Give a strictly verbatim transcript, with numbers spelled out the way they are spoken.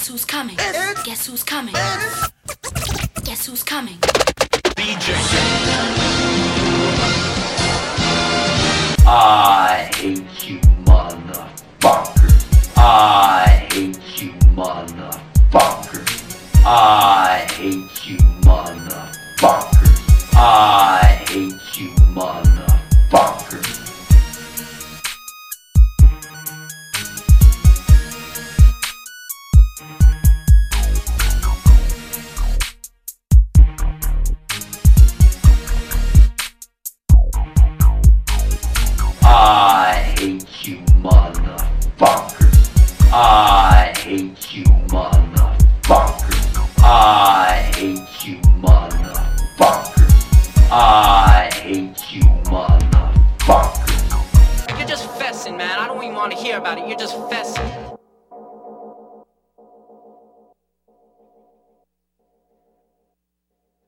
Guess who's coming? Guess who's coming? Guess who's coming? D J. I hate you, motherfuckers. I hate you, motherfuckers. I hate you, motherfuckers. I hate you, motherfuckers. I hate you, motherfuckers. I hate you, motherfuckers. I hate you, motherfuckers. I hate you, motherfuckers. You're just fessing, man. I don't even want to hear about it. You're just fessing.